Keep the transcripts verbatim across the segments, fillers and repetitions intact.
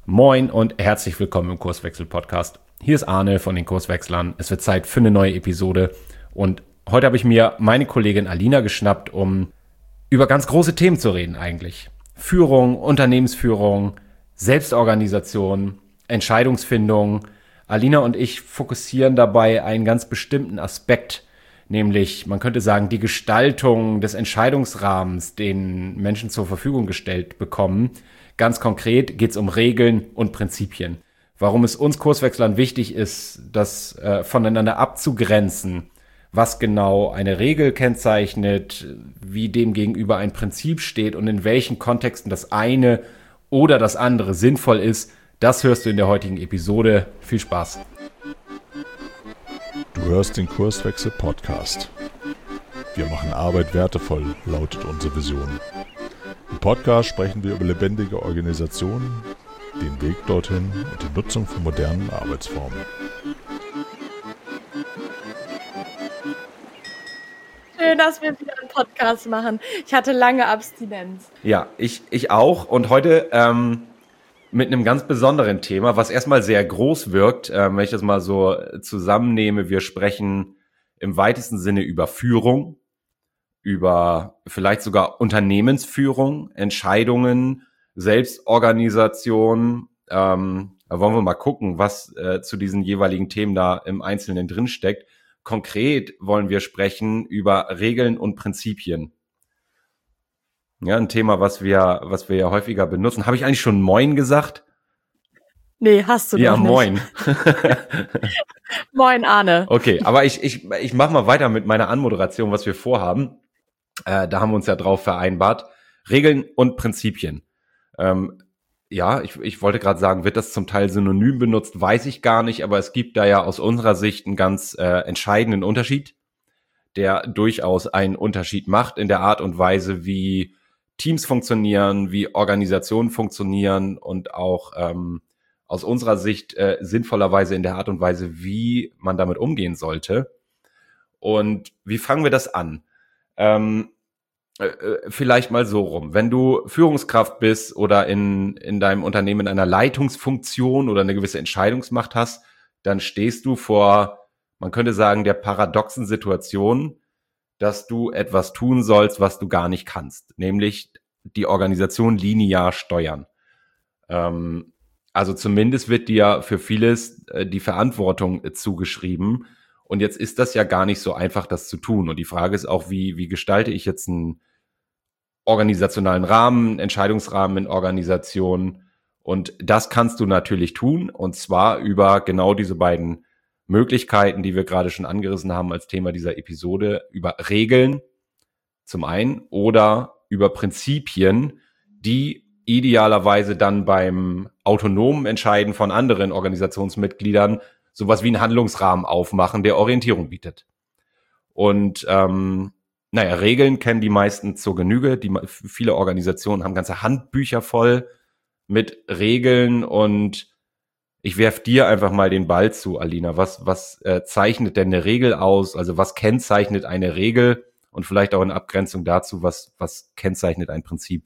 Moin und herzlich willkommen im Kurswechsel-Podcast. Hier ist Arne von den Kurswechslern. Es wird Zeit für eine neue Episode und heute habe ich mir meine Kollegin Alina geschnappt, um über ganz große Themen zu reden eigentlich. Führung, Unternehmensführung, Selbstorganisation, Entscheidungsfindung. Alina und ich fokussieren dabei einen ganz bestimmten Aspekt, nämlich, man könnte sagen, die Gestaltung des Entscheidungsrahmens, den Menschen zur Verfügung gestellt bekommen. Ganz konkret geht es um Regeln und Prinzipien. Warum es uns Kurswechslern wichtig ist, das äh, voneinander abzugrenzen, was genau eine Regel kennzeichnet, wie dem gegenüber ein Prinzip steht und in welchen Kontexten das eine oder das andere sinnvoll ist, das hörst du in der heutigen Episode. Viel Spaß! Du hörst den Kurswechsel-Podcast. Wir machen Arbeit wertevoll, lautet unsere Vision. Im Podcast sprechen wir über lebendige Organisationen, den Weg dorthin und die Nutzung von modernen Arbeitsformen. Schön, dass wir wieder einen Podcast machen. Ich hatte lange Abstinenz. Ja, ich, ich auch. Und heute ähm, mit einem ganz besonderen Thema, was erstmal sehr groß wirkt, ähm, wenn ich das mal so zusammennehme. Wir sprechen im weitesten Sinne über Führung, über vielleicht sogar Unternehmensführung, Entscheidungen, Selbstorganisation. Ähm, da wollen wir mal gucken, was äh, zu diesen jeweiligen Themen da im Einzelnen drinsteckt. Konkret wollen wir sprechen über Regeln und Prinzipien. Ja, ein Thema, was wir, was wir ja häufiger benutzen. Habe ich eigentlich schon Moin gesagt? Nee, hast du ja, noch nicht. Ja, Moin. Moin, Arne. Okay, aber ich, ich, ich mache mal weiter mit meiner Anmoderation, was wir vorhaben. Äh, da haben wir uns ja drauf vereinbart. Regeln und Prinzipien. Ähm, ja, ich, ich wollte gerade sagen, wird das zum Teil synonym benutzt, weiß ich gar nicht, aber es gibt da ja aus unserer Sicht einen ganz äh, entscheidenden Unterschied, der durchaus einen Unterschied macht in der Art und Weise, wie Teams funktionieren, wie Organisationen funktionieren und auch ähm, aus unserer Sicht äh, sinnvollerweise in der Art und Weise, wie man damit umgehen sollte. Und wie fangen wir das an? Ähm, äh, vielleicht mal so rum. Wenn du Führungskraft bist oder in, in deinem Unternehmen in einer Leitungsfunktion oder eine gewisse Entscheidungsmacht hast, dann stehst du vor, man könnte sagen, der paradoxen Situation, dass du etwas tun sollst, was du gar nicht kannst, nämlich die Organisation linear steuern. Ähm, also zumindest wird dir für vieles äh, die Verantwortung äh, zugeschrieben. Und jetzt ist das ja gar nicht so einfach, das zu tun. Und die Frage ist auch, wie, wie gestalte ich jetzt einen organisationalen Rahmen, einen Entscheidungsrahmen in Organisationen? Und das kannst du natürlich tun, und zwar über genau diese beiden Möglichkeiten, die wir gerade schon angerissen haben als Thema dieser Episode, über Regeln zum einen oder über Prinzipien, die idealerweise dann beim autonomen Entscheiden von anderen Organisationsmitgliedern sowas wie einen Handlungsrahmen aufmachen, der Orientierung bietet. Und ähm, naja, Regeln kennen die meisten zur Genüge. Die, viele Organisationen haben ganze Handbücher voll mit Regeln, und ich werf dir einfach mal den Ball zu, Alina. Was, was äh, zeichnet denn eine Regel aus? Also was kennzeichnet eine Regel? Und vielleicht auch in Abgrenzung dazu, was, was kennzeichnet ein Prinzip?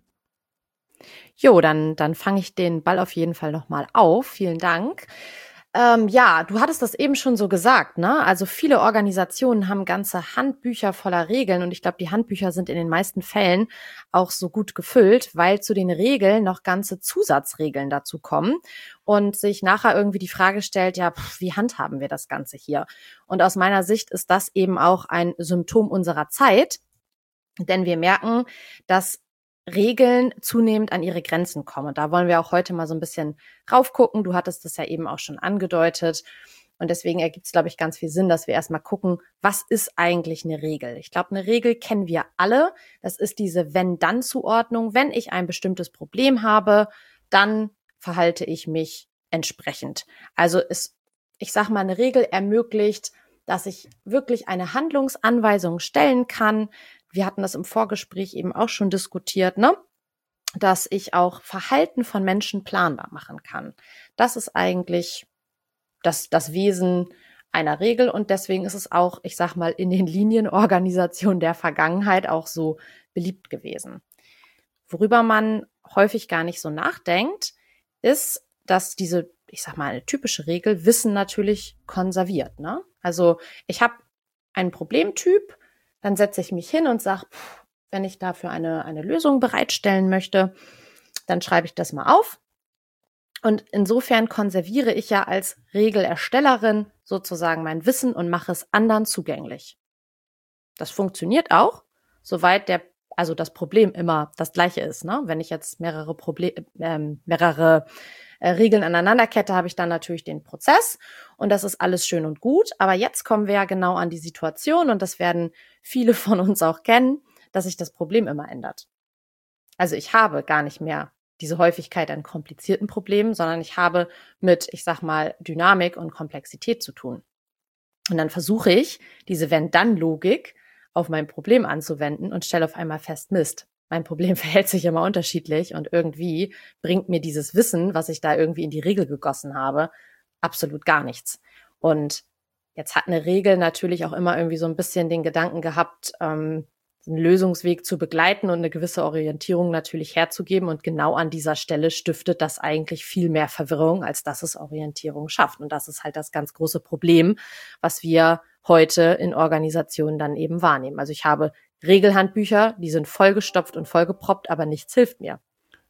Jo, dann, dann fange ich den Ball auf jeden Fall nochmal auf. Vielen Dank. Ähm, ja, du hattest das eben schon so gesagt, ne? Also viele Organisationen haben ganze Handbücher voller Regeln, und ich glaube, die Handbücher sind in den meisten Fällen auch so gut gefüllt, weil zu den Regeln noch ganze Zusatzregeln dazu kommen und sich nachher irgendwie die Frage stellt, ja, pff, wie handhaben wir das Ganze hier? Und aus meiner Sicht ist das eben auch ein Symptom unserer Zeit, denn wir merken, dass Regeln zunehmend an ihre Grenzen kommen. Und da wollen wir auch heute mal so ein bisschen raufgucken. Du hattest das ja eben auch schon angedeutet. Und deswegen ergibt es, glaube ich, ganz viel Sinn, dass wir erstmal gucken, was ist eigentlich eine Regel? Ich glaube, eine Regel kennen wir alle. Das ist diese Wenn-Dann-Zuordnung. Wenn ich ein bestimmtes Problem habe, dann verhalte ich mich entsprechend. Also es, ich sage mal, eine Regel ermöglicht, dass ich wirklich eine Handlungsanweisung stellen kann. Wir hatten das im Vorgespräch eben auch schon diskutiert, ne? Dass ich auch Verhalten von Menschen planbar machen kann. Das ist eigentlich das, das Wesen einer Regel, und deswegen ist es auch, ich sag mal, in den Linienorganisationen der Vergangenheit auch so beliebt gewesen. Worüber man häufig gar nicht so nachdenkt, ist, dass diese, ich sag mal, eine typische Regel Wissen natürlich konserviert, ne? Also ich habe einen Problemtyp, dann setze ich mich hin und sage, wenn ich dafür eine, eine Lösung bereitstellen möchte, dann schreibe ich das mal auf. Und insofern konserviere ich ja als Regelerstellerin sozusagen mein Wissen und mache es anderen zugänglich. Das funktioniert auch, soweit der, also das Problem immer das gleiche ist, ne? Wenn ich jetzt mehrere Probleme, ähm, mehrere äh, Regeln aneinanderkette, habe ich dann natürlich den Prozess und das ist alles schön und gut. Aber jetzt kommen wir ja genau an die Situation und das werden viele von uns auch kennen, dass sich das Problem immer ändert. Also ich habe gar nicht mehr diese Häufigkeit an komplizierten Problemen, sondern ich habe mit, ich sag mal, Dynamik und Komplexität zu tun. Und dann versuche ich, diese Wenn-Dann-Logik auf mein Problem anzuwenden und stelle auf einmal fest, Mist, mein Problem verhält sich immer unterschiedlich und irgendwie bringt mir dieses Wissen, was ich da irgendwie in die Regel gegossen habe, absolut gar nichts. Und jetzt hat eine Regel natürlich auch immer irgendwie so ein bisschen den Gedanken gehabt, ähm, einen Lösungsweg zu begleiten und eine gewisse Orientierung natürlich herzugeben. Und genau an dieser Stelle stiftet das eigentlich viel mehr Verwirrung, als dass es Orientierung schafft. Und das ist halt das ganz große Problem, was wir heute in Organisationen dann eben wahrnehmen. Also ich habe Regelhandbücher, die sind vollgestopft und vollgeproppt, aber nichts hilft mir.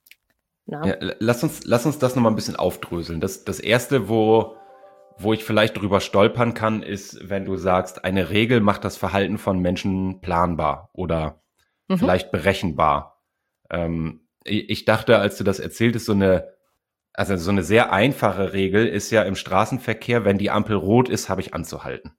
Ja, lass uns, lass uns das nochmal ein bisschen aufdröseln. Das, das erste, wo, wo ich vielleicht drüber stolpern kann, ist, wenn du sagst, eine Regel macht das Verhalten von Menschen planbar oder mhm. vielleicht berechenbar. Ähm, ich dachte, als du das erzähltest, so eine, also so eine sehr einfache Regel ist ja im Straßenverkehr, wenn die Ampel rot ist, habe ich anzuhalten.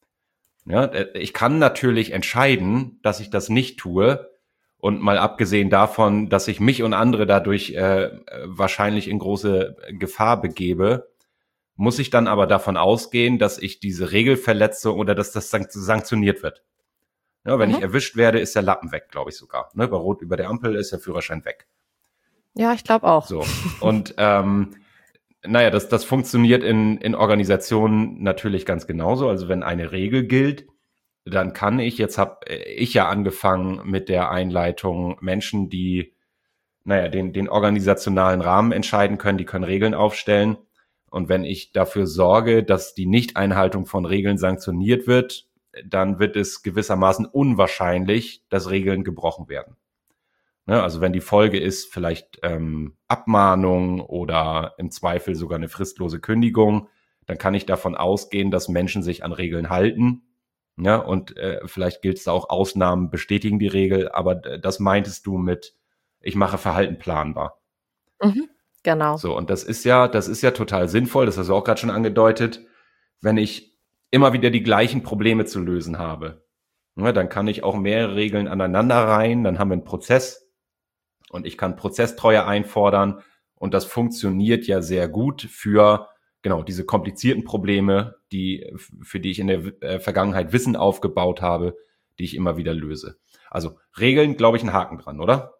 Ja, ich kann natürlich entscheiden, dass ich das nicht tue. Und mal abgesehen davon, dass ich mich und andere dadurch äh, wahrscheinlich in große Gefahr begebe, muss ich dann aber davon ausgehen, dass ich diese Regel verletze oder dass das sanktioniert wird. Ja, wenn mhm. ich erwischt werde, ist der Lappen weg, glaube ich sogar. Ne, bei Rot über der Ampel ist der Führerschein weg. Ja, ich glaube auch. So. Und ähm, naja, das, das funktioniert in, in Organisationen natürlich ganz genauso. Also wenn eine Regel gilt, dann kann ich, jetzt habe ich ja angefangen mit der Einleitung, Menschen, die naja, den, den organisationalen Rahmen entscheiden können, die können Regeln aufstellen. Und wenn ich dafür sorge, dass die Nichteinhaltung von Regeln sanktioniert wird, dann wird es gewissermaßen unwahrscheinlich, dass Regeln gebrochen werden. Ne, also wenn die Folge ist vielleicht ähm, Abmahnung oder im Zweifel sogar eine fristlose Kündigung, dann kann ich davon ausgehen, dass Menschen sich an Regeln halten. Ja, und äh, vielleicht gilt es da auch, Ausnahmen bestätigen die Regel, aber das meintest du mit, ich mache Verhalten planbar. Mhm, genau. So, und das ist ja, das ist ja total sinnvoll, das hast du auch gerade schon angedeutet, wenn ich immer wieder die gleichen Probleme zu lösen habe. Ja, dann kann ich auch mehrere Regeln aneinander reihen, dann haben wir einen Prozess und ich kann Prozesstreue einfordern und das funktioniert ja sehr gut für genau diese komplizierten Probleme, die für die ich in der äh, Vergangenheit Wissen aufgebaut habe, die ich immer wieder löse. Also Regeln, glaube ich, ein Haken dran, oder?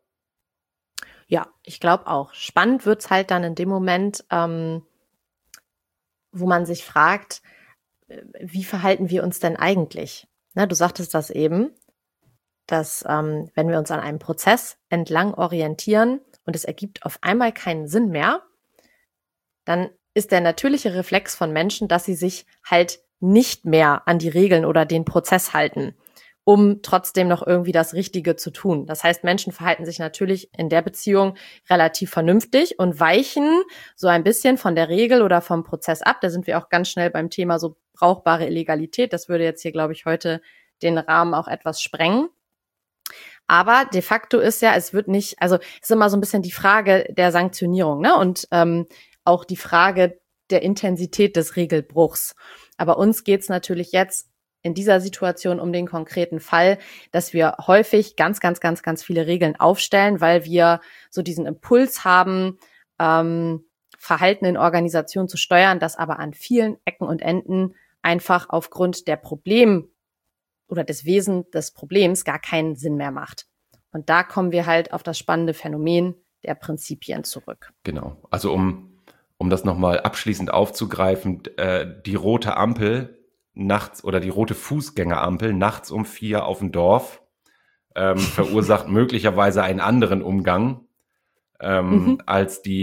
Ja, ich glaube auch. Spannend wird's halt dann in dem Moment, ähm, wo man sich fragt, wie verhalten wir uns denn eigentlich? Ne, du sagtest das eben, dass ähm, wenn wir uns an einem Prozess entlang orientieren und es ergibt auf einmal keinen Sinn mehr, dann ist der natürliche Reflex von Menschen, dass sie sich halt nicht mehr an die Regeln oder den Prozess halten, um trotzdem noch irgendwie das Richtige zu tun. Das heißt, Menschen verhalten sich natürlich in der Beziehung relativ vernünftig und weichen so ein bisschen von der Regel oder vom Prozess ab. Da sind wir auch ganz schnell beim Thema so brauchbare Illegalität. Das würde jetzt hier, glaube ich, heute den Rahmen auch etwas sprengen. Aber de facto ist ja, es wird nicht, also es ist immer so ein bisschen die Frage der Sanktionierung, ne? Und ähm, auch die Frage der Intensität des Regelbruchs. Aber uns geht's natürlich jetzt in dieser Situation um den konkreten Fall, dass wir häufig ganz, ganz, ganz, ganz viele Regeln aufstellen, weil wir so diesen Impuls haben, ähm, Verhalten in Organisationen zu steuern, das aber an vielen Ecken und Enden einfach aufgrund der Problem- oder des Wesens des Problems gar keinen Sinn mehr macht. Und da kommen wir halt auf das spannende Phänomen der Prinzipien zurück. Genau. Also um Um das nochmal abschließend aufzugreifen, äh, die rote Ampel nachts oder die rote Fußgängerampel nachts um vier auf dem Dorf ähm, verursacht möglicherweise einen anderen Umgang ähm, mhm. als die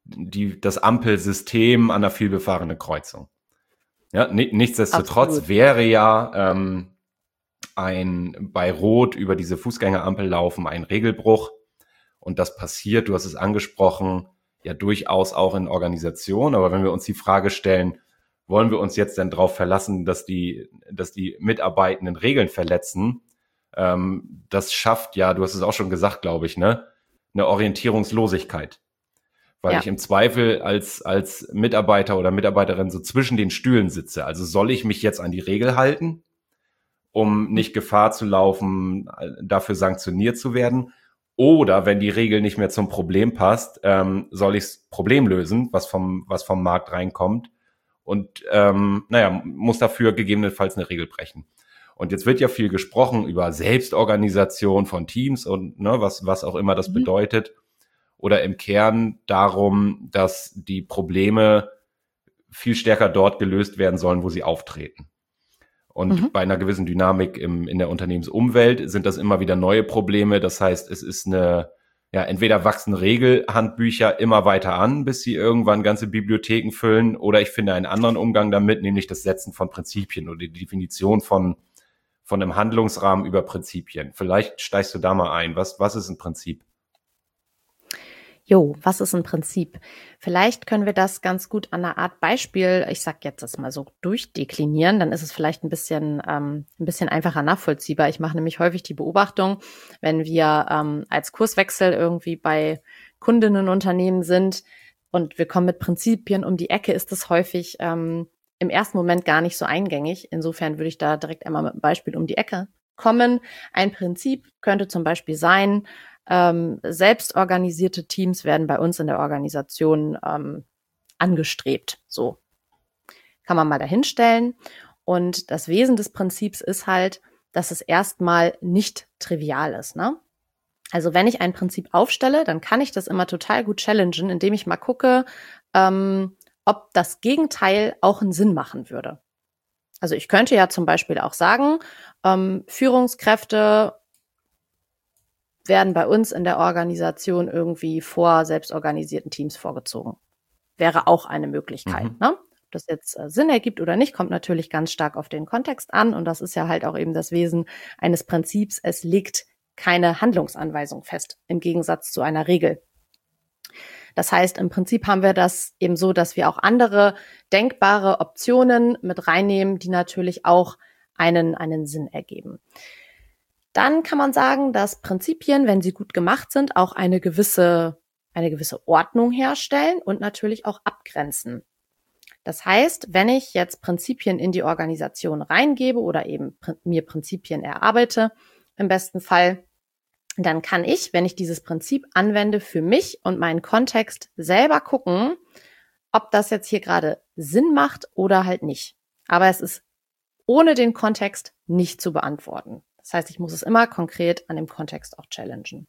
die, das Ampelsystem an einer vielbefahrenen Kreuzung. Ja, nichtsdestotrotz Absolut. wäre ja ähm, ein bei Rot über diese Fußgängerampel laufen ein Regelbruch. Und das passiert, du hast es angesprochen, ja durchaus auch in Organisationen. Aber wenn wir uns die Frage stellen, wollen wir uns jetzt denn darauf verlassen, dass die, dass die Mitarbeitenden Regeln verletzen? Ähm, das schafft ja, du hast es auch schon gesagt, glaube ich, ne, eine Orientierungslosigkeit. Weil ja. ich im Zweifel als, als Mitarbeiter oder Mitarbeiterin so zwischen den Stühlen sitze. Also soll ich mich jetzt an die Regel halten, um nicht Gefahr zu laufen, dafür sanktioniert zu werden? Oder wenn die Regel nicht mehr zum Problem passt, ähm, soll ich das Problem lösen, was vom, was vom Markt reinkommt und ähm, naja, muss dafür gegebenenfalls eine Regel brechen. Und jetzt wird ja viel gesprochen über Selbstorganisation von Teams und ne, was, was auch immer das mhm. bedeutet. Oder im Kern darum, dass die Probleme viel stärker dort gelöst werden sollen, wo sie auftreten. Und mhm. bei einer gewissen Dynamik im, in der Unternehmensumwelt sind das immer wieder neue Probleme. Das heißt, es ist eine, ja, entweder wachsen Regelhandbücher immer weiter an, bis sie irgendwann ganze Bibliotheken füllen, oder ich finde einen anderen Umgang damit, nämlich das Setzen von Prinzipien oder die Definition von, von einem Handlungsrahmen über Prinzipien. Vielleicht steigst du da mal ein. Was, was ist ein Prinzip? Jo, was ist ein Prinzip? Vielleicht können wir das ganz gut an einer Art Beispiel, ich sag jetzt das mal so, durchdeklinieren, dann ist es vielleicht ein bisschen ähm, ein bisschen einfacher nachvollziehbar. Ich mache nämlich häufig die Beobachtung, wenn wir ähm, als Kurswechsel irgendwie bei Kundinnenunternehmen sind und wir kommen mit Prinzipien um die Ecke, ist das häufig ähm, im ersten Moment gar nicht so eingängig. Insofern würde ich da direkt einmal mit einem Beispiel um die Ecke kommen. Ein Prinzip könnte zum Beispiel sein, Ähm, selbstorganisierte Teams werden bei uns in der Organisation ähm, angestrebt. So kann man mal dahinstellen. Und das Wesen des Prinzips ist halt, dass es erstmal nicht trivial ist, ne? Also wenn ich ein Prinzip aufstelle, dann kann ich das immer total gut challengen, indem ich mal gucke, ähm, ob das Gegenteil auch einen Sinn machen würde. Also ich könnte ja zum Beispiel auch sagen, ähm, Führungskräfte werden bei uns in der Organisation irgendwie vor selbstorganisierten Teams vorgezogen. Wäre auch eine Möglichkeit. Mhm. Ne? Ob das jetzt äh, Sinn ergibt oder nicht, kommt natürlich ganz stark auf den Kontext an. Und das ist ja halt auch eben das Wesen eines Prinzips. Es legt keine Handlungsanweisung fest, im Gegensatz zu einer Regel. Das heißt, im Prinzip haben wir das eben so, dass wir auch andere denkbare Optionen mit reinnehmen, die natürlich auch einen, einen Sinn ergeben. Dann kann man sagen, dass Prinzipien, wenn sie gut gemacht sind, auch eine gewisse, eine gewisse Ordnung herstellen und natürlich auch abgrenzen. Das heißt, wenn ich jetzt Prinzipien in die Organisation reingebe oder eben mir Prinzipien erarbeite, im besten Fall, dann kann ich, wenn ich dieses Prinzip anwende, für mich und meinen Kontext selber gucken, ob das jetzt hier gerade Sinn macht oder halt nicht. Aber es ist ohne den Kontext nicht zu beantworten. Das heißt, ich muss es immer konkret an dem Kontext auch challengen.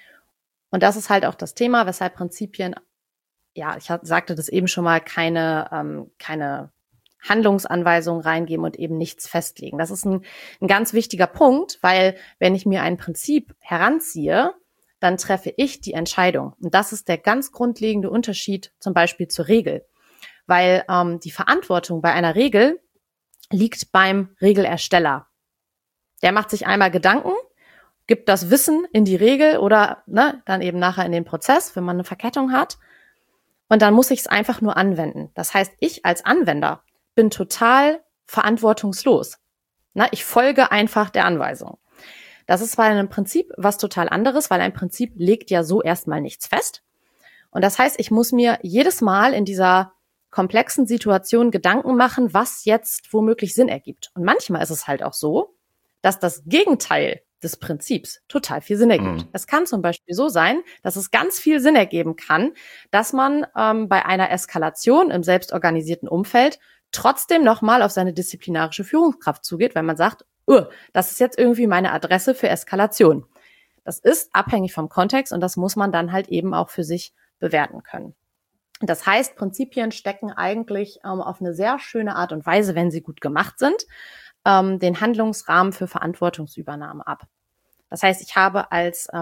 Und das ist halt auch das Thema, weshalb Prinzipien, ja, ich sagte das eben schon mal, keine, ähm, keine Handlungsanweisungen reingeben und eben nichts festlegen. Das ist ein, ein ganz wichtiger Punkt, weil wenn ich mir ein Prinzip heranziehe, dann treffe ich die Entscheidung. Und das ist der ganz grundlegende Unterschied zum Beispiel zur Regel. Weil ähm, die Verantwortung bei einer Regel liegt beim Regelersteller. Der macht sich einmal Gedanken, gibt das Wissen in die Regel oder ne, dann eben nachher in den Prozess, wenn man eine Verkettung hat. Und dann muss ich es einfach nur anwenden. Das heißt, ich als Anwender bin total verantwortungslos. Na, ich folge einfach der Anweisung. Das ist bei einem Prinzip was total anderes, weil ein Prinzip legt ja so erstmal nichts fest. Und das heißt, ich muss mir jedes Mal in dieser komplexen Situation Gedanken machen, was jetzt womöglich Sinn ergibt. Und manchmal ist es halt auch so, dass das Gegenteil des Prinzips total viel Sinn ergibt. Mhm. Es kann zum Beispiel so sein, dass es ganz viel Sinn ergeben kann, dass man ähm, bei einer Eskalation im selbstorganisierten Umfeld trotzdem nochmal auf seine disziplinarische Führungskraft zugeht, weil man sagt, oh, das ist jetzt irgendwie meine Adresse für Eskalation. Das ist abhängig vom Kontext und das muss man dann halt eben auch für sich bewerten können. Das heißt, Prinzipien stecken eigentlich ähm, auf eine sehr schöne Art und Weise, wenn sie gut gemacht sind, ähm, den Handlungsrahmen für Verantwortungsübernahme ab. Das heißt, ich habe als ähm,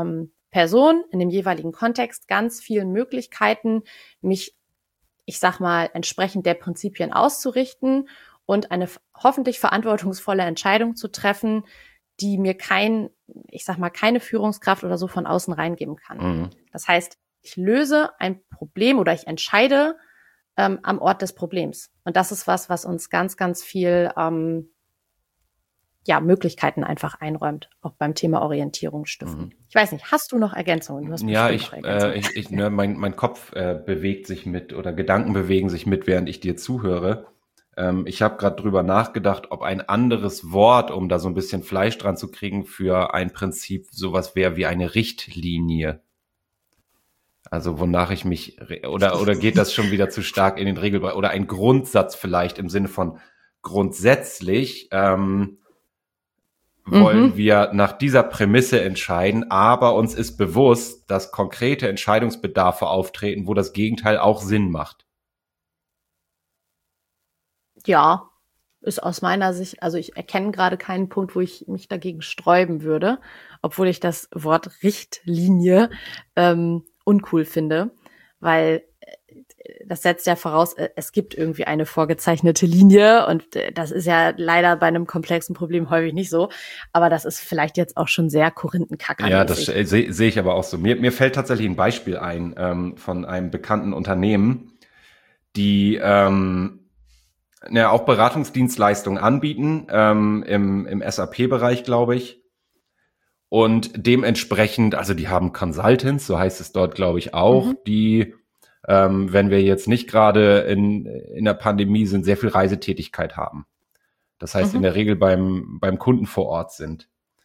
Person in dem jeweiligen Kontext ganz vielen Möglichkeiten, mich, ich sag mal, entsprechend der Prinzipien auszurichten und eine hoffentlich verantwortungsvolle Entscheidung zu treffen, die mir kein, ich sag mal, keine Führungskraft oder so von außen reingeben kann. Mhm. Das heißt, ich löse ein Problem oder ich entscheide ähm, am Ort des Problems. Und das ist was, was uns ganz, ganz viel ähm, ja, Möglichkeiten einfach einräumt, auch beim Thema Orientierung stiften. Mhm. Ich weiß nicht, hast du noch Ergänzungen? Du hast ja, ich, Ergänzungen. Äh, ich, ich ne, mein, mein Kopf äh, bewegt sich mit oder Gedanken bewegen sich mit, während ich dir zuhöre. Ähm, ich habe gerade drüber nachgedacht, ob ein anderes Wort, um da so ein bisschen Fleisch dran zu kriegen, für ein Prinzip sowas wäre wie eine Richtlinie. Also wonach ich mich, oder oder geht das schon wieder zu stark in den Regelbereich, oder ein Grundsatz vielleicht im Sinne von grundsätzlich, ähm, wollen mhm. wir nach dieser Prämisse entscheiden, aber uns ist bewusst, dass konkrete Entscheidungsbedarfe auftreten, wo das Gegenteil auch Sinn macht. Ja, ist aus meiner Sicht, also ich erkenne gerade keinen Punkt, wo ich mich dagegen sträuben würde, obwohl ich das Wort Richtlinie ähm, uncool finde, weil das setzt ja voraus, es gibt irgendwie eine vorgezeichnete Linie und das ist ja leider bei einem komplexen Problem häufig nicht so, aber das ist vielleicht jetzt auch schon sehr Korinthenkacker. Ja, das sehe seh ich aber auch so. Mir, mir fällt tatsächlich ein Beispiel ein ähm, von einem bekannten Unternehmen, die ähm, ja, auch Beratungsdienstleistungen anbieten, ähm, im, im S A P-Bereich, glaube ich. Und dementsprechend, also die haben Consultants, so heißt es dort, glaube ich, auch, mhm. die Ähm, wenn wir jetzt nicht gerade in, in der Pandemie sind, sehr viel Reisetätigkeit haben. Das heißt, mhm. in der Regel beim, beim Kunden vor Ort sind.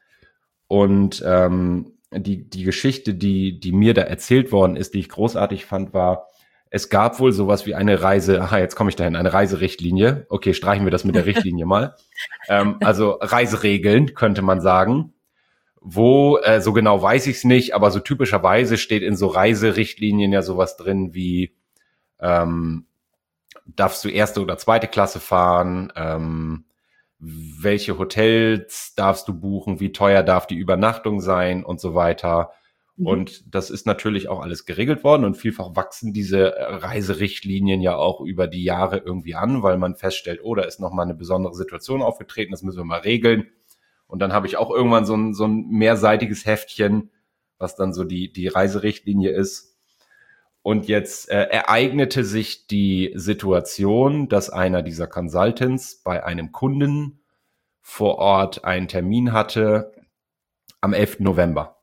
Und ähm, die, die Geschichte, die, die mir da erzählt worden ist, die ich großartig fand, war, es gab wohl sowas wie eine Reise, aha, jetzt komme ich dahin, eine Reiserichtlinie. Okay, streichen wir das mit der Richtlinie mal. ähm, also Reiseregeln, könnte man sagen. Wo, äh, so genau weiß ich es nicht, aber so typischerweise steht in so Reiserichtlinien ja sowas drin wie, ähm, darfst du erste oder zweite Klasse fahren, ähm, welche Hotels darfst du buchen, wie teuer darf die Übernachtung sein und so weiter. Mhm. Und das ist natürlich auch alles geregelt worden und vielfach wachsen diese Reiserichtlinien ja auch über die Jahre irgendwie an, weil man feststellt, oh, da ist nochmal eine besondere Situation aufgetreten, das müssen wir mal regeln. Und dann habe ich auch irgendwann so ein, so ein mehrseitiges Heftchen, was dann so die, die Reiserichtlinie ist. Und jetzt äh, ereignete sich die Situation, dass einer dieser Consultants bei einem Kunden vor Ort einen Termin hatte am elften November.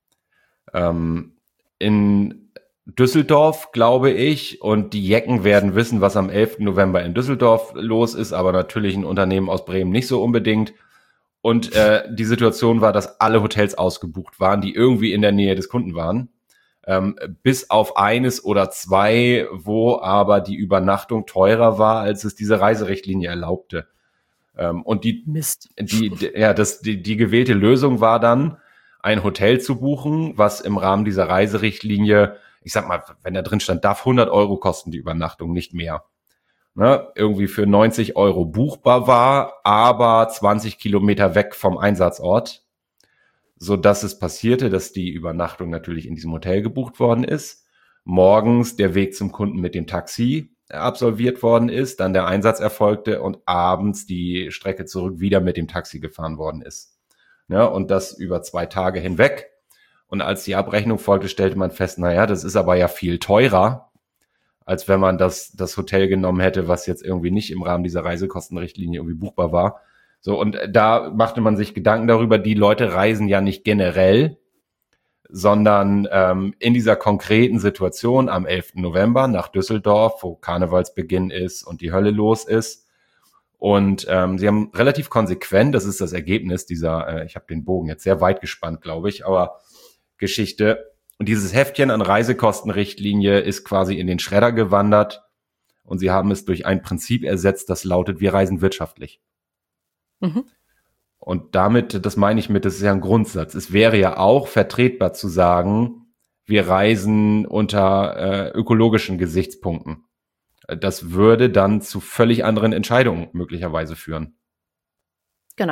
Ähm, in Düsseldorf, glaube ich, und die Jecken werden wissen, was am elften November in Düsseldorf los ist, aber natürlich ein Unternehmen aus Bremen nicht so unbedingt. Und äh, die Situation war, dass alle Hotels ausgebucht waren, die irgendwie in der Nähe des Kunden waren. Ähm, bis auf eines oder zwei, wo aber die Übernachtung teurer war, als es diese Reiserichtlinie erlaubte. Ähm, und die, Mist. die, die, ja, das, die, die gewählte Lösung war dann, ein Hotel zu buchen, was im Rahmen dieser Reiserichtlinie, ich sag mal, wenn da drin stand, darf hundert Euro kosten die Übernachtung, nicht mehr. Ne, irgendwie für neunzig Euro buchbar war, aber zwanzig Kilometer weg vom Einsatzort, so dass es passierte, dass die Übernachtung natürlich in diesem Hotel gebucht worden ist, morgens der Weg zum Kunden mit dem Taxi absolviert worden ist, dann der Einsatz erfolgte und abends die Strecke zurück wieder mit dem Taxi gefahren worden ist. Ne, und das über zwei Tage hinweg. Und als die Abrechnung folgte, stellte man fest, naja, das ist aber ja viel teurer, als wenn man das, das Hotel genommen hätte, was jetzt irgendwie nicht im Rahmen dieser Reisekostenrichtlinie irgendwie buchbar war. So, und da machte man sich Gedanken darüber, die Leute reisen ja nicht generell, sondern ähm, in dieser konkreten Situation am elften November nach Düsseldorf, wo Karnevalsbeginn ist und die Hölle los ist. Und ähm, sie haben relativ konsequent, das ist das Ergebnis dieser, äh, ich habe den Bogen jetzt sehr weit gespannt, glaube ich, aber Geschichte. Und dieses Heftchen an Reisekostenrichtlinie ist quasi in den Schredder gewandert und sie haben es durch ein Prinzip ersetzt, das lautet, wir reisen wirtschaftlich. Mhm. Und damit, das meine ich mit, das ist ja ein Grundsatz. Es wäre ja auch vertretbar zu sagen, wir reisen unter äh, ökologischen Gesichtspunkten. Das würde dann zu völlig anderen Entscheidungen möglicherweise führen. Genau.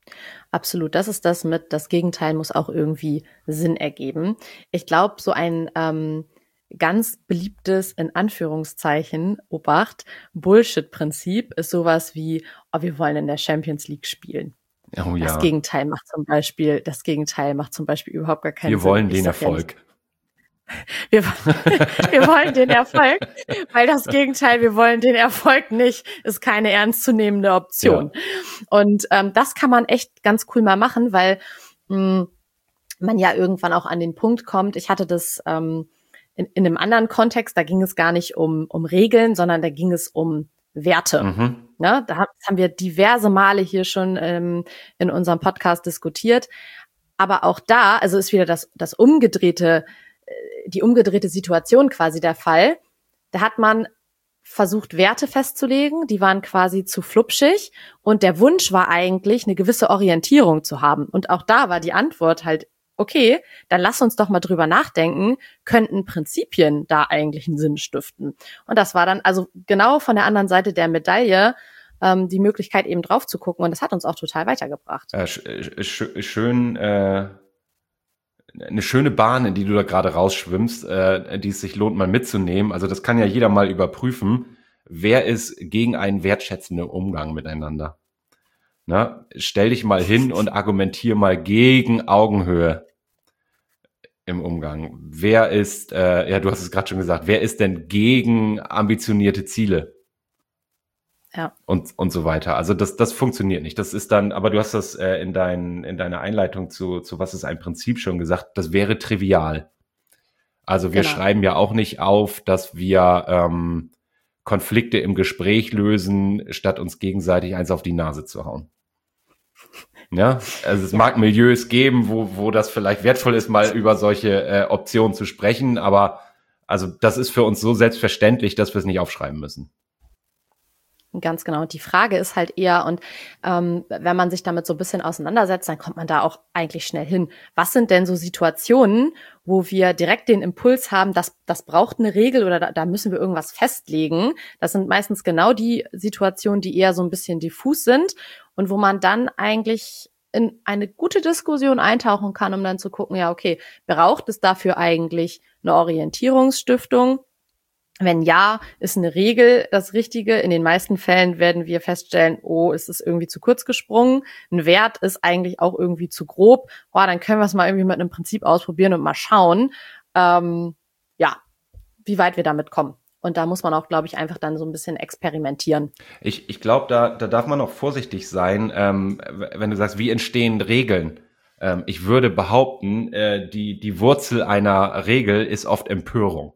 Absolut, das ist das mit, das Gegenteil muss auch irgendwie Sinn ergeben. Ich glaube, so ein ähm, ganz beliebtes, in Anführungszeichen, Obacht, Bullshit-Prinzip ist sowas wie, oh, wir wollen in der Champions League spielen. Oh ja. Das Gegenteil macht zum Beispiel, das Gegenteil macht zum Beispiel überhaupt gar keinen Wir Sinn. wollen Ich den sag ja Erfolg. nicht, Wir, wir wollen den Erfolg, weil das Gegenteil, wir wollen den Erfolg nicht, ist keine ernstzunehmende Option. Ja. Und ähm, das kann man echt ganz cool mal machen, weil mh, man ja irgendwann auch an den Punkt kommt. Ich hatte das ähm, in, in einem anderen Kontext, da ging es gar nicht um, um Regeln, sondern da ging es um Werte. Mhm. Ne? Da haben wir diverse Male hier schon ähm, in unserem Podcast diskutiert. Aber auch da, also ist wieder das, das umgedrehte die umgedrehte Situation quasi der Fall. Da hat man versucht, Werte festzulegen, die waren quasi zu flupschig und der Wunsch war eigentlich, eine gewisse Orientierung zu haben. Und auch da war die Antwort halt, okay, dann lass uns doch mal drüber nachdenken, könnten Prinzipien da eigentlich einen Sinn stiften? Und das war dann also genau von der anderen Seite der Medaille ähm, die Möglichkeit eben drauf zu gucken und das hat uns auch total weitergebracht. Äh, sch- sch- schön, äh eine schöne Bahn, in die du da gerade rausschwimmst, äh, die es sich lohnt, mal mitzunehmen. Also das kann ja jeder mal überprüfen. Wer ist gegen einen wertschätzenden Umgang miteinander? Na, stell dich mal hin und argumentier mal gegen Augenhöhe im Umgang. Wer ist, äh, ja, du hast es gerade schon gesagt, wer ist denn gegen ambitionierte Ziele? Ja. Und, und so weiter. Also das, das funktioniert nicht. Das ist dann, aber du hast das äh, in, dein, in deiner Einleitung zu, zu was ist ein Prinzip schon gesagt, das wäre trivial. Also wir Genau. schreiben ja auch nicht auf, dass wir ähm, Konflikte im Gespräch lösen, statt uns gegenseitig eins auf die Nase zu hauen. Ja, also es mag Milieus geben, wo, wo das vielleicht wertvoll ist, mal über solche äh, Optionen zu sprechen, aber also das ist für uns so selbstverständlich, dass wir es nicht aufschreiben müssen. Ganz genau. Und die Frage ist halt eher, und ähm, wenn man sich damit so ein bisschen auseinandersetzt, dann kommt man da auch eigentlich schnell hin. Was sind denn so Situationen, wo wir direkt den Impuls haben, das, das braucht eine Regel oder da, da müssen wir irgendwas festlegen? Das sind meistens genau die Situationen, die eher so ein bisschen diffus sind und wo man dann eigentlich in eine gute Diskussion eintauchen kann, um dann zu gucken, ja, okay, braucht es dafür eigentlich eine Orientierungsstiftung? Wenn ja, ist eine Regel das Richtige. In den meisten Fällen werden wir feststellen, oh, es ist irgendwie zu kurz gesprungen. Ein Wert ist eigentlich auch irgendwie zu grob. Oh, dann können wir es mal irgendwie mit einem Prinzip ausprobieren und mal schauen, ähm, ja, wie weit wir damit kommen. Und da muss man auch, glaube ich, einfach dann so ein bisschen experimentieren. Ich, ich glaube, da, da darf man auch vorsichtig sein, ähm, wenn du sagst, wie entstehen Regeln? Ähm, ich würde behaupten, äh, die, die Wurzel einer Regel ist oft Empörung.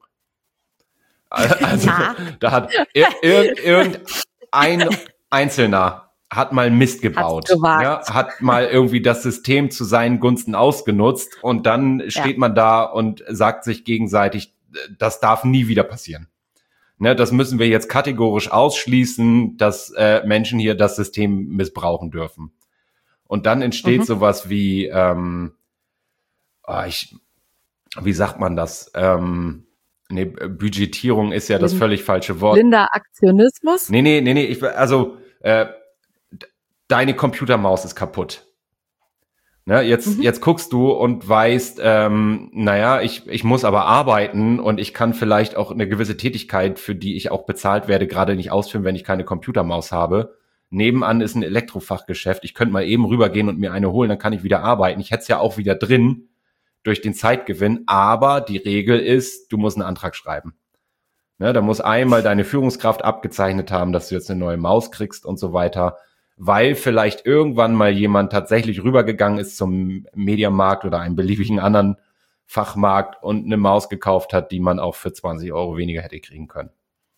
Also Ja. da hat ir ir irgendein Einzelner hat mal Mist gebaut, ja, hat mal irgendwie das System zu seinen Gunsten ausgenutzt und dann steht ja. man da und sagt sich gegenseitig, das darf nie wieder passieren. Ne, das müssen wir jetzt kategorisch ausschließen, dass äh, Menschen hier das System missbrauchen dürfen. Und dann entsteht mhm. sowas wie, ähm, oh, ich, wie sagt man das? Ähm, Nee, Budgetierung ist ja das völlig falsche Wort. Blinder Aktionismus? Nee, nee, nee, nee, ich, also äh, deine Computermaus ist kaputt. Ne, jetzt, mhm. jetzt guckst du und weißt, ähm, naja, ich, ich muss aber arbeiten und ich kann vielleicht auch eine gewisse Tätigkeit, für die ich auch bezahlt werde, gerade nicht ausführen, wenn ich keine Computermaus habe. Nebenan ist ein Elektrofachgeschäft. Ich könnte mal eben rübergehen und mir eine holen, dann kann ich wieder arbeiten. Ich hätte es ja auch wieder drin durch den Zeitgewinn, aber die Regel ist, du musst einen Antrag schreiben. Ne, da muss einmal deine Führungskraft abgezeichnet haben, dass du jetzt eine neue Maus kriegst und so weiter, weil vielleicht irgendwann mal jemand tatsächlich rübergegangen ist zum Mediamarkt oder einem beliebigen anderen Fachmarkt und eine Maus gekauft hat, die man auch für zwanzig Euro weniger hätte kriegen können.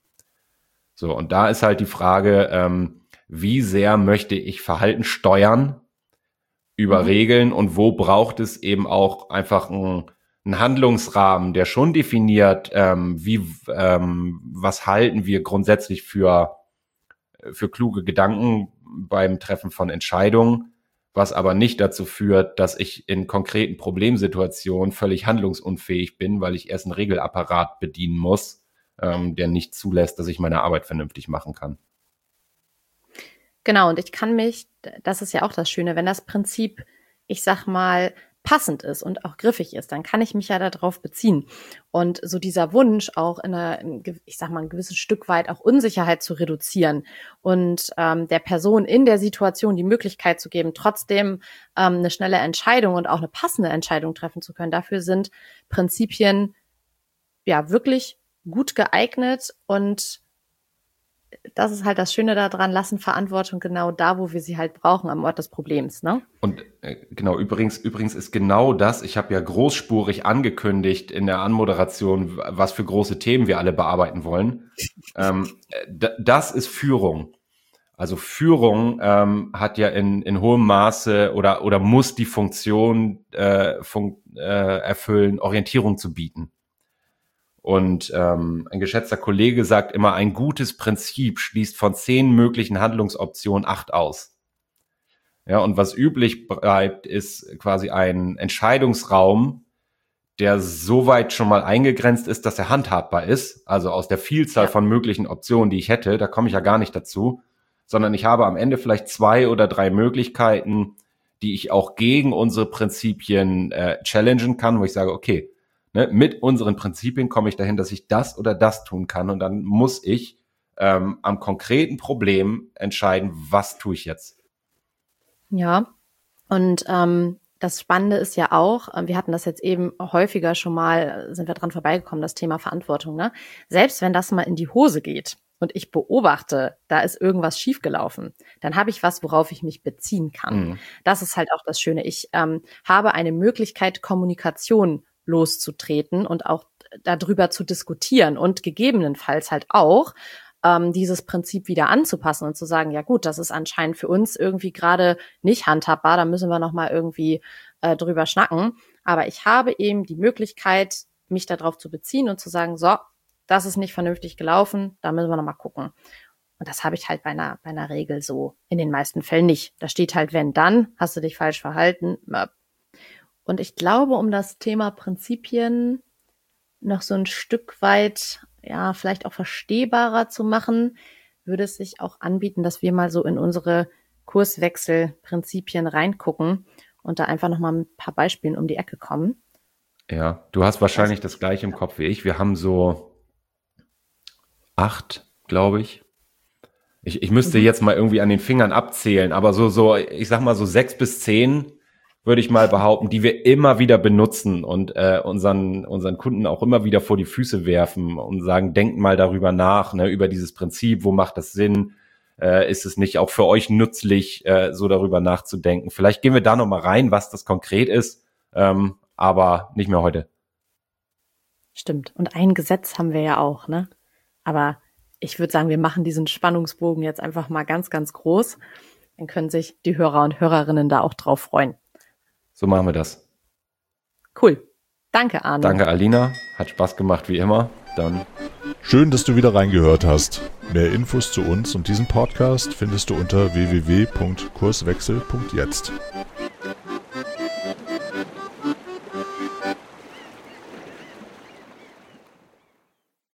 So, und da ist halt die Frage, ähm, wie sehr möchte ich Verhalten steuern über mhm. Regeln und wo braucht es eben auch einfach einen, einen Handlungsrahmen, der schon definiert, ähm, wie ähm, was halten wir grundsätzlich für für kluge Gedanken beim Treffen von Entscheidungen, was aber nicht dazu führt, dass ich in konkreten Problemsituationen völlig handlungsunfähig bin, weil ich erst einen Regelapparat bedienen muss, ähm, der nicht zulässt, dass ich meine Arbeit vernünftig machen kann. Genau, und ich kann mich, das ist ja auch das Schöne, wenn das Prinzip, ich sag mal, passend ist und auch griffig ist, dann kann ich mich ja darauf beziehen. Und so dieser Wunsch auch in einer, ich sag mal, ein gewisses Stück weit auch Unsicherheit zu reduzieren und ähm, der Person in der Situation die Möglichkeit zu geben, trotzdem ähm, eine schnelle Entscheidung und auch eine passende Entscheidung treffen zu können. Dafür sind Prinzipien ja wirklich gut geeignet und das ist halt das Schöne daran, lassen Verantwortung genau da, wo wir sie halt brauchen, am Ort des Problems, ne? Und äh, genau, übrigens, übrigens ist genau das, ich habe ja großspurig angekündigt in der Anmoderation, was für große Themen wir alle bearbeiten wollen. ähm, d- das ist Führung. Also Führung ähm, hat ja in, in hohem Maße oder, oder muss die Funktion äh, fun- äh, erfüllen, Orientierung zu bieten. Und ähm, ein geschätzter Kollege sagt immer, ein gutes Prinzip schließt von zehn möglichen Handlungsoptionen acht aus. Ja, und was üblich bleibt, ist quasi ein Entscheidungsraum, der so weit schon mal eingegrenzt ist, dass er handhabbar ist. Also aus der Vielzahl Ja. von möglichen Optionen, die ich hätte, da komme ich ja gar nicht dazu, sondern ich habe am Ende vielleicht zwei oder drei Möglichkeiten, die ich auch gegen unsere Prinzipien äh, challengen kann, wo ich sage, okay, ne, mit unseren Prinzipien komme ich dahin, dass ich das oder das tun kann. Und dann muss ich ähm, am konkreten Problem entscheiden, was tue ich jetzt. Ja, und ähm, das Spannende ist ja auch, äh, wir hatten das jetzt eben häufiger schon mal, äh, sind wir dran vorbeigekommen, das Thema Verantwortung, ne? Selbst wenn das mal in die Hose geht und ich beobachte, da ist irgendwas schiefgelaufen, dann habe ich was, worauf ich mich beziehen kann. Mhm. Das ist halt auch das Schöne. Ich ähm, habe eine Möglichkeit, Kommunikation loszutreten und auch darüber zu diskutieren und gegebenenfalls halt auch ähm, dieses Prinzip wieder anzupassen und zu sagen, ja gut, das ist anscheinend für uns irgendwie gerade nicht handhabbar, da müssen wir nochmal irgendwie äh, drüber schnacken. Aber ich habe eben die Möglichkeit, mich darauf zu beziehen und zu sagen, so, das ist nicht vernünftig gelaufen, da müssen wir nochmal gucken. Und das habe ich halt bei einer, bei einer Regel so in den meisten Fällen nicht. Da steht halt, wenn, dann, hast du dich falsch verhalten. Und ich glaube, um das Thema Prinzipien noch so ein Stück weit, ja, vielleicht auch verstehbarer zu machen, würde es sich auch anbieten, dass wir mal so in unsere Kurswechselprinzipien reingucken und da einfach nochmal mit ein paar Beispielen um die Ecke kommen. Ja, du hast wahrscheinlich das gleiche im Kopf wie ich. Wir haben so acht, glaube ich. Ich, ich müsste Mhm. jetzt mal irgendwie an den Fingern abzählen, aber so, so, ich sag mal so sechs bis zehn würde ich mal behaupten, die wir immer wieder benutzen und äh, unseren unseren Kunden auch immer wieder vor die Füße werfen und sagen, denkt mal darüber nach, ne, über dieses Prinzip, wo macht das Sinn? Äh, ist es nicht auch für euch nützlich, äh, so darüber nachzudenken? Vielleicht gehen wir da noch mal rein, was das konkret ist, ähm, aber nicht mehr heute. Stimmt. Und ein Gesetz haben wir ja auch, ne? Aber ich würde sagen, wir machen diesen Spannungsbogen jetzt einfach mal ganz, ganz groß. Dann können sich die Hörer und Hörerinnen da auch drauf freuen. So machen wir das. Cool. Danke, Arne. Danke, Alina. Hat Spaß gemacht, wie immer. Dann Schön, dass du wieder reingehört hast. Mehr Infos zu uns und diesem Podcast findest du unter w w w punkt kurswechsel punkt jetzt.